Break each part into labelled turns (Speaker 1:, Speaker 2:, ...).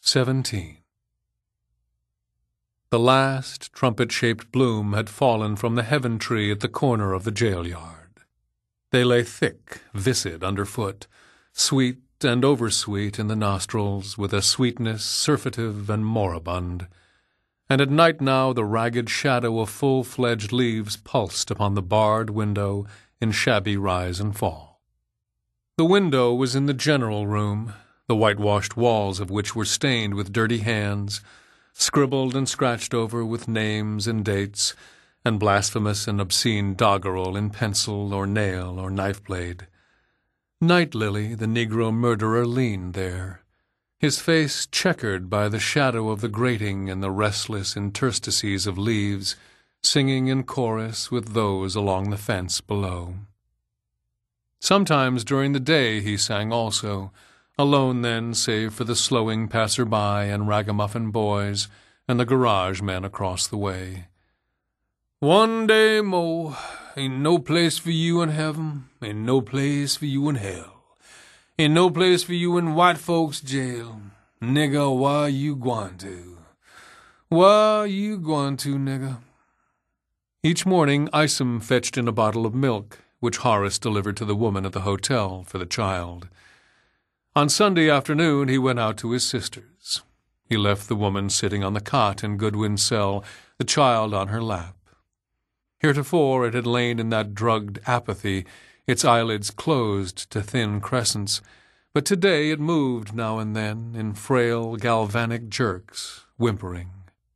Speaker 1: 17. The last trumpet-shaped bloom had fallen from the heaven tree at the corner of the jail yard. They lay thick, viscid underfoot, sweet and oversweet in the nostrils, with a sweetness surfeitive and moribund. And at night now the ragged shadow of full-fledged leaves pulsed upon the barred window in shabby rise and fall. The window was in the general room, the whitewashed walls of which were stained with dirty hands, scribbled and scratched over with names and dates, and blasphemous and obscene doggerel in pencil or nail or knife-blade. Night Lily, the Negro murderer, leaned there, his face checkered by the shadow of the grating and the restless interstices of leaves, singing in chorus with those along the fence below. Sometimes during the day he sang also, alone then save for the slowing passer-by and ragamuffin boys and the garage men across the way. One day more, ain't no place for you in heaven, ain't no place for you in hell, ain't no place for you in white folks' jail. Nigga, where you gwine to? Where you gwine to, nigga? Each morning Isom fetched in a bottle of milk, which Horace delivered to the woman at the hotel for the child. On Sunday afternoon he went out to his sister's. He left the woman sitting on the cot in Goodwin's cell, the child on her lap. Heretofore it had lain in that drugged apathy, its eyelids closed to thin crescents, but today it moved now and then in frail galvanic jerks, whimpering.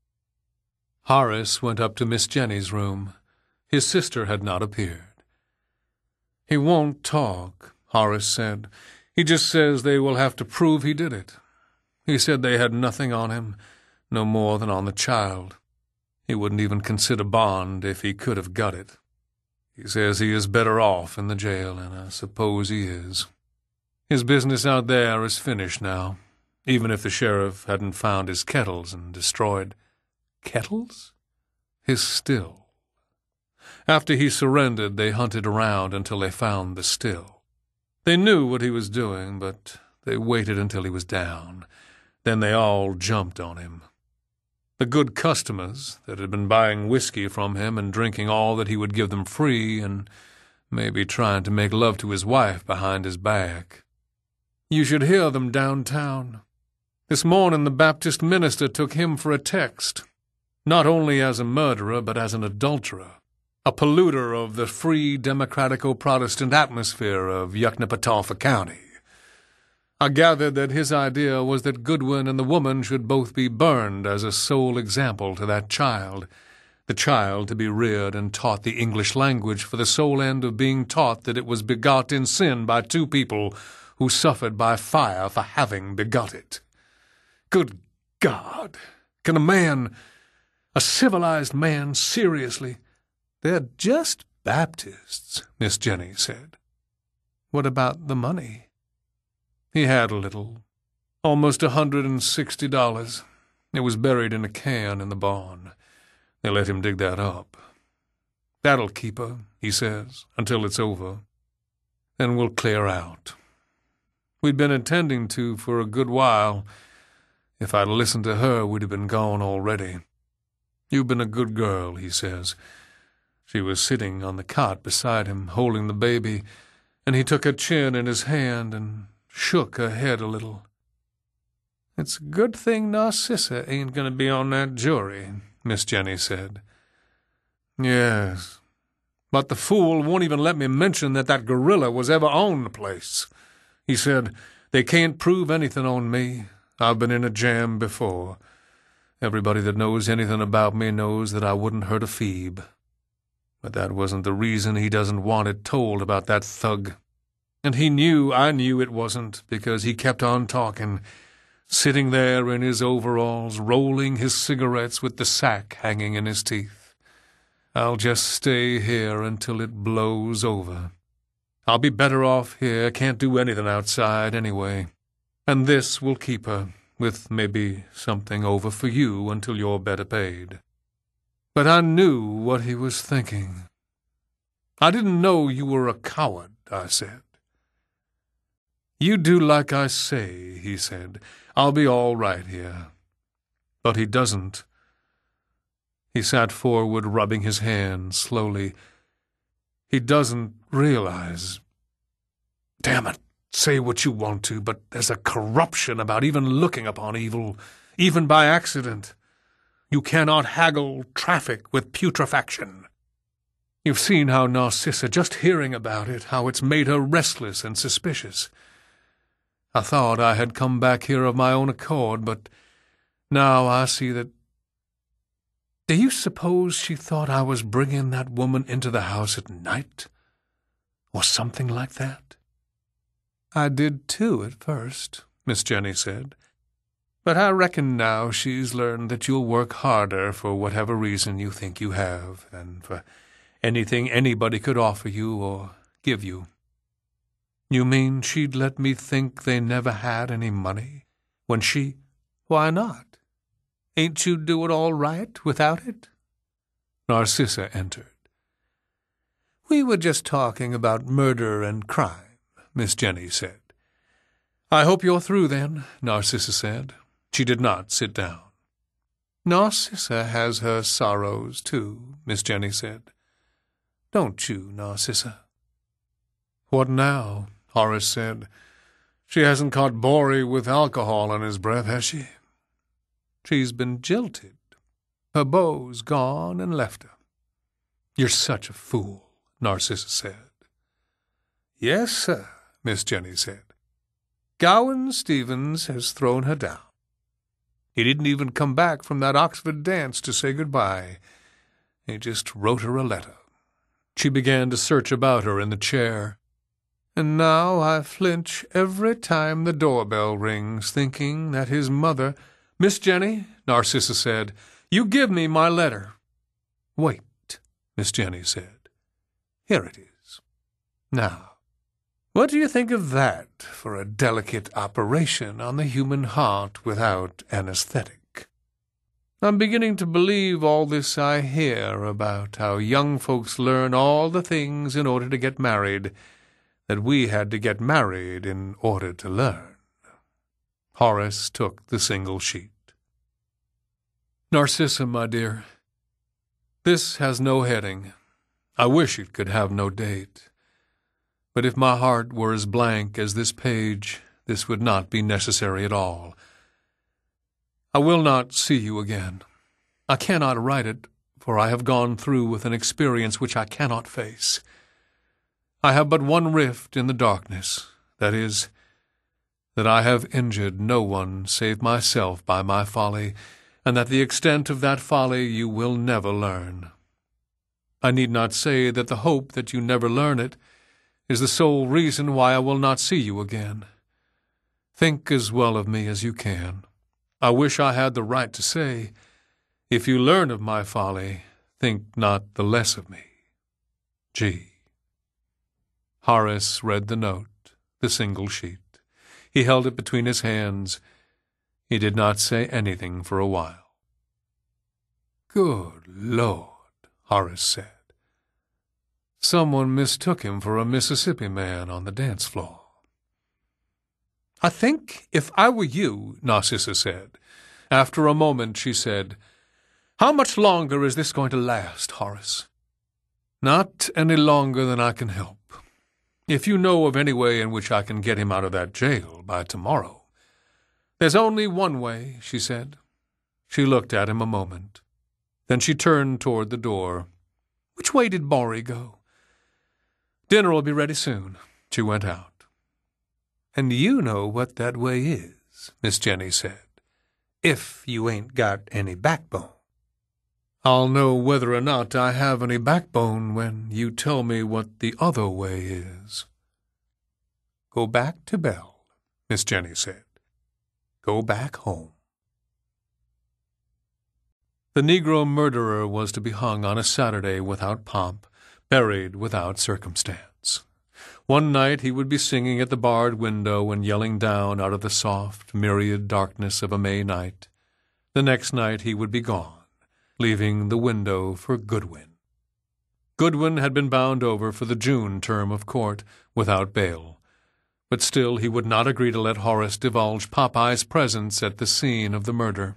Speaker 1: Horace went up to Miss Jenny's room. His sister had not appeared. "He won't talk," Horace said. "He just says they will have to prove he did it. He said they had nothing on him, no more than on the child. He wouldn't even consider bond if he could have got it. He says he is better off in the jail, and I suppose he is. His business out there is finished now, even if the sheriff hadn't found his kettles and destroyed—" Kettles? His still. After he surrendered, they hunted around until they found the still. They knew what he was doing, but they waited until he was down. Then they all jumped on him. The good customers that had been buying whiskey from him and drinking all that he would give them free and maybe trying to make love to his wife behind his back. You should hear them downtown. This morning the Baptist minister took him for a text, not only as a murderer but as an adulterer, a polluter of the free democratico-Protestant atmosphere of Yuknapatawpha County. I gathered that his idea was that Goodwin and the woman should both be burned as a sole example to that child, the child to be reared and taught the English language for the sole end of being taught that it was begot in sin by two people who suffered by fire for having begot it. Good God! Can a civilized man, seriously— "They're just Baptists," Miss Jenny said. "What about the money?" He had a little, almost $160. It was buried in a can in the barn. They let him dig that up. "That'll keep her," he says, "until it's over. Then we'll clear out. We'd been intending to for a good while. If I'd listened to her, we'd have been gone already. You've been a good girl," he says. She was sitting on the cot beside him, holding the baby, and he took her chin in his hand and shook her head a little. "It's a good thing Narcissa ain't going to be on that jury," Miss Jenny said. "Yes, but the fool won't even let me mention that gorilla was ever on the place. He said, 'They can't prove anything on me. I've been in a jam before. Everybody that knows anything about me knows that I wouldn't hurt a Phoebe.' But that wasn't the reason he doesn't want it told about that thug. And he knew I knew it wasn't, because he kept on talking, sitting there in his overalls, rolling his cigarettes with the sack hanging in his teeth. 'I'll just stay here until it blows over. I'll be better off here, can't do anything outside anyway. And this will keep her, with maybe something over for you until you're better paid.' But I knew what he was thinking. 'I didn't know you were a coward,' I said. 'You do like I say,' he said. I'll be all right here. But he doesn't. He sat forward, rubbing his hands slowly. He doesn't realize. Damn it, say what you want to, but there's a corruption about even looking upon evil, even by accident. You cannot haggle traffic with putrefaction. You've seen how Narcissa, just hearing about it, how it's made her restless and suspicious. I thought I had come back here of my own accord, but now I see that. Do you suppose she thought I was bringing that woman into the house at night? Or something like that? I did too at first, Miss Jenny said. But I reckon now she's learned that you'll work harder for whatever reason you think you have, than for anything anybody could offer you or give you. You mean she'd let me think they never had any money? When she— Why not? Ain't you doing all right without it? Narcissa entered. We were just talking about murder and crime, Miss Jenny said. I hope you're through then, Narcissa said. She did not sit down. Narcissa has her sorrows too, Miss Jenny said. Don't you, Narcissa? What now? Horace said. She hasn't caught Borry with alcohol in his breath, has she? She's been jilted. Her beau's gone and left her. You're such a fool, Narcissa said. Yes, sir, Miss Jenny said. Gowan Stevens has thrown her down. He didn't even come back from that Oxford dance to say goodbye. He just wrote her a letter. She began to search about her in the chair. And now I flinch every time the doorbell rings, thinking that his mother— Miss Jenny, Narcissa said, you give me my letter. Wait, Miss Jenny said. Here it is. Now, what do you think of that for a delicate operation on the human heart without anesthetic? I'm beginning to believe all this I hear about how young folks learn all the things in order to get married that we had to get married in order to learn. Horace took the single sheet. Narcissa, my dear, this has no heading. I wish it could have no date. But if my heart were as blank as this page, this would not be necessary at all. I will not see you again. I cannot write it, for I have gone through with an experience which I cannot face. I have but one rift in the darkness, that is, that I have injured no one save myself by my folly, and that the extent of that folly you will never learn. I need not say that the hope that you never learn it is the sole reason why I will not see you again. Think as well of me as you can. I wish I had the right to say, if you learn of my folly, think not the less of me. G. Horace read the note, the single sheet. He held it between his hands. He did not say anything for a while. Good Lord, Horace said. Someone mistook him for a Mississippi man on the dance floor. I think if I were you, Narcissa said. After a moment she said, How much longer is this going to last, Horace? Not any longer than I can help. If you know of any way in which I can get him out of that jail by tomorrow. There's only one way, she said. She looked at him a moment. Then she turned toward the door. Which way did Borry go? Dinner will be ready soon. She went out. And you know what that way is, Miss Jenny said, if you ain't got any backbone. I'll know whether or not I have any backbone when you tell me what the other way is. Go back to Belle, Miss Jenny said. Go back home. The Negro murderer was to be hung on a Saturday without pomp, buried without circumstance. One night he would be singing at the barred window and yelling down out of the soft, myriad darkness of a May night. The next night he would be gone, leaving the window for Goodwin. Goodwin had been bound over for the June term of court without bail, but still he would not agree to let Horace divulge Popeye's presence at the scene of the murder.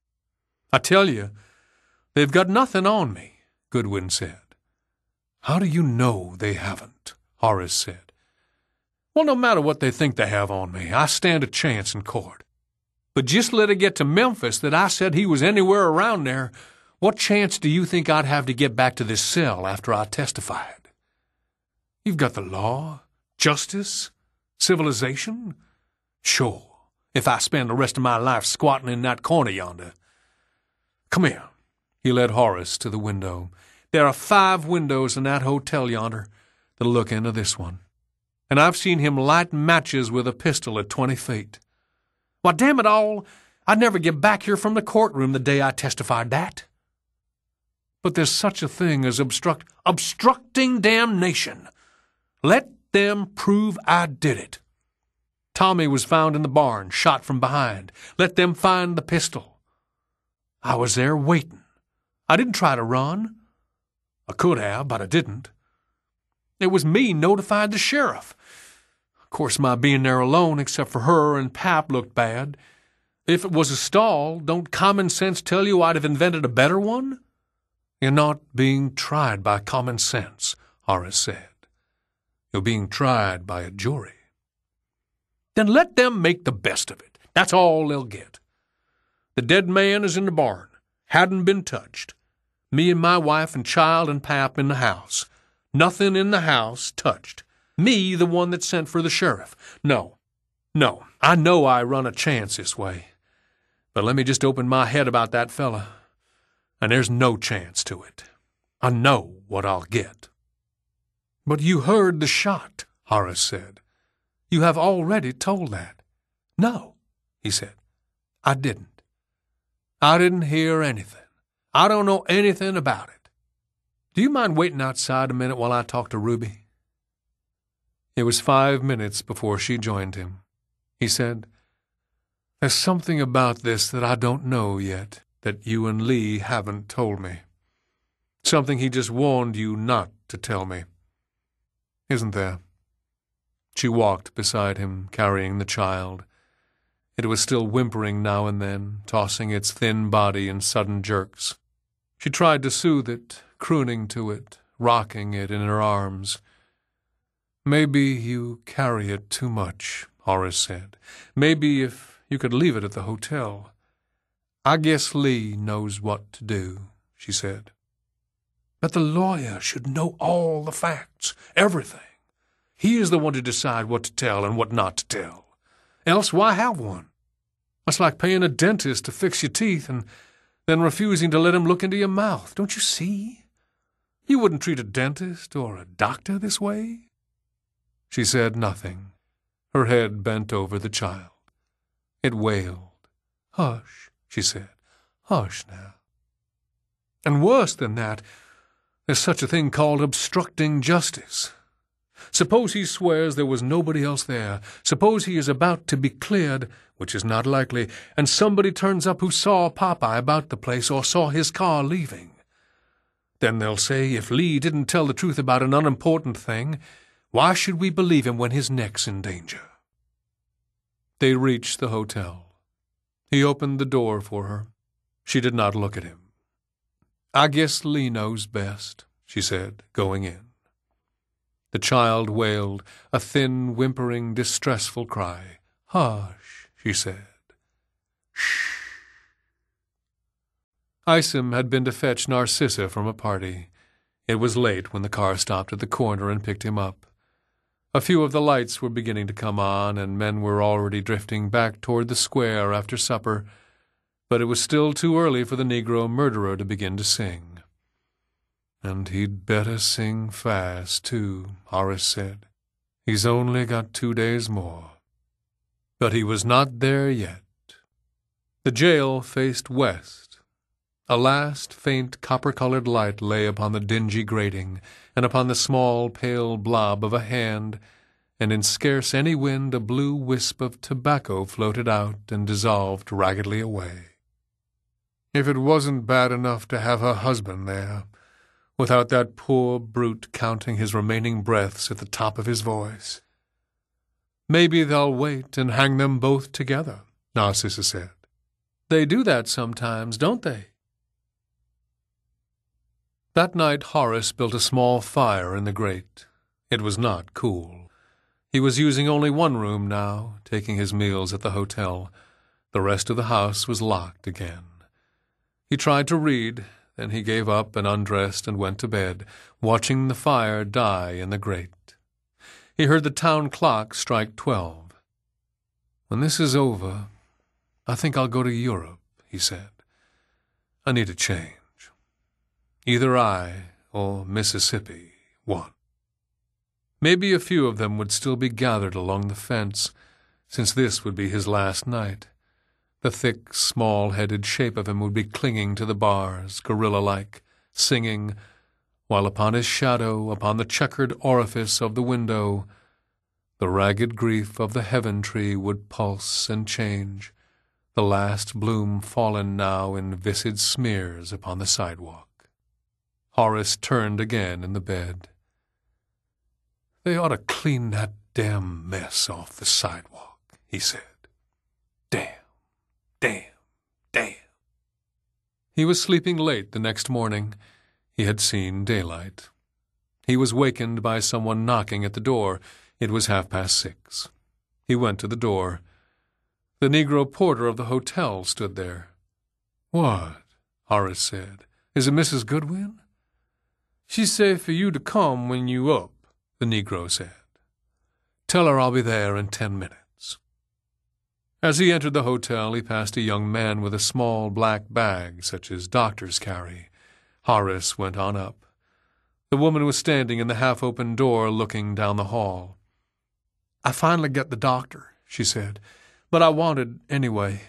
Speaker 1: "I tell you, they've got nothing on me," Goodwin said. "How do you know they haven't?" Horace said. "Well, no matter what they think they have on me, I stand a chance in court. But just let it get to Memphis that I said he was anywhere around there, what chance do you think I'd have to get back to this cell after I testified? You've got the law, justice, civilization. Sure, if I spend the rest of my life squatting in that corner yonder. Come here." He led Horace to the window. "There are 5 windows in that hotel yonder that'll look into this one. And I've seen him light matches with a pistol at 20 feet. Why, damn it all, I'd never get back here from the courtroom the day I testified that. But there's such a thing as obstructing damnation. Let them prove I did it. Tommy was found in the barn, shot from behind. Let them find the pistol. I was there waiting. I didn't try to run. I could have, but I didn't. It was me notified the sheriff. Of course, my being there alone, except for her and Pap, looked bad. If it was a stall, don't common sense tell you I'd have invented a better one?" "You're not being tried by common sense," Horace said. "You're being tried by a jury." "Then let them make the best of it. That's all they'll get. The dead man is in the barn. Hadn't been touched. Me and my wife and child and Pap in the house. Nothing in the house touched. Me, the one that sent for the sheriff. No, I know I run a chance this way. But let me just open my head about that fella, and there's no chance to it. I know what I'll get." "But you heard the shot," Horace said. "You have already told that." "No," he said, "I didn't. I didn't hear anything. I don't know anything about it. Do you mind waiting outside a minute while I talk to Ruby?" It was 5 minutes before she joined him. He said, "There's something about this that I don't know yet, that you and Lee haven't told me. Something he just warned you not to tell me. Isn't there?" She walked beside him, carrying the child. It was still whimpering now and then, tossing its thin body in sudden jerks. She tried to soothe it, crooning to it, rocking it in her arms. "Maybe you carry it too much," Horace said. "Maybe if you could leave it at the hotel." "I guess Lee knows what to do," she said. "But the lawyer should know all the facts, everything. He is the one to decide what to tell and what not to tell. Else why have one? It's like paying a dentist to fix your teeth and then refusing to let him look into your mouth. Don't you see? You wouldn't treat a dentist or a doctor this way." She said nothing, her head bent over the child. It wailed. "Hush," she said. "Hush now." "And worse than that, there's such a thing called obstructing justice. Suppose he swears there was nobody else there. Suppose he is about to be cleared, which is not likely, and somebody turns up who saw Popeye about the place or saw his car leaving. Then they'll say if Lee didn't tell the truth about an unimportant thing, why should we believe him when his neck's in danger?" They reached the hotel. He opened the door for her. She did not look at him. "I guess Lee knows best," she said, going in. The child wailed, a thin, whimpering, distressful cry. "Hush," she said. "Shh." Isom had been to fetch Narcissa from a party. It was late when the car stopped at the corner and picked him up. A few of the lights were beginning to come on, and men were already drifting back toward the square after supper, but it was still too early for the Negro murderer to begin to sing. "And he'd better sing fast, too," Horace said. "He's only got 2 days more." But he was not there yet. The jail faced west. A last faint copper-colored light lay upon the dingy grating and upon the small, pale blob of a hand, and in scarce any wind a blue wisp of tobacco floated out and dissolved raggedly away. If it wasn't bad enough to have her husband there, without that poor brute counting his remaining breaths at the top of his voice. Maybe they'll wait and hang them both together, Narcissa said. They do that sometimes, don't they? That night Horace built a small fire in the grate. It was not cool. He was using only one room now, taking his meals at the hotel. The rest of the house was locked again. He tried to read, then he gave up and undressed and went to bed, watching the fire die in the grate. He heard the town clock strike 12. When this is over, I think I'll go to Europe, he said. I need a change. Either I or Mississippi won. Maybe a few of them would still be gathered along the fence, since this would be his last night. The thick, small-headed shape of him would be clinging to the bars, gorilla-like, singing, while upon his shadow, upon the checkered orifice of the window, the ragged grief of the heaven tree would pulse and change, the last bloom fallen now in viscid smears upon the sidewalk. Horace turned again in the bed. They ought to clean that damn mess off the sidewalk, he said. Damn, damn, damn. He was sleeping late the next morning. He had seen daylight. He was wakened by someone knocking at the door. It was 6:30. He went to the door. The Negro porter of the hotel stood there. What? Horace said. Is it Mrs. Goodwin? She said for you to come when you up, the Negro said. Tell her I'll be there in 10 minutes. As he entered the hotel, he passed a young man with a small black bag, such as doctors carry. Horace went on up. The woman was standing in the half-open door looking down the hall. I finally got the doctor, she said, but I wanted anyway.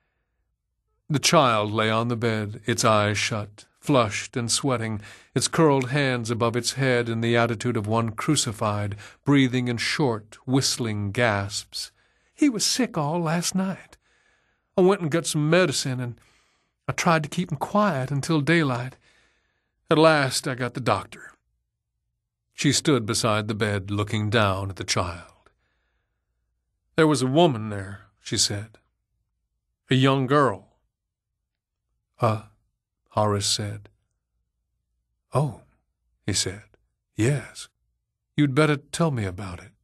Speaker 1: The child lay on the bed, its eyes shut, flushed and sweating, its curled hands above its head in the attitude of one crucified, breathing in short, whistling gasps. He was sick all last night. I went and got some medicine, and I tried to keep him quiet until daylight. At last I got the doctor. She stood beside the bed, looking down at the child. There was a woman there, she said. A young girl. Horace said. Oh, he said. Yes. You'd better tell me about it.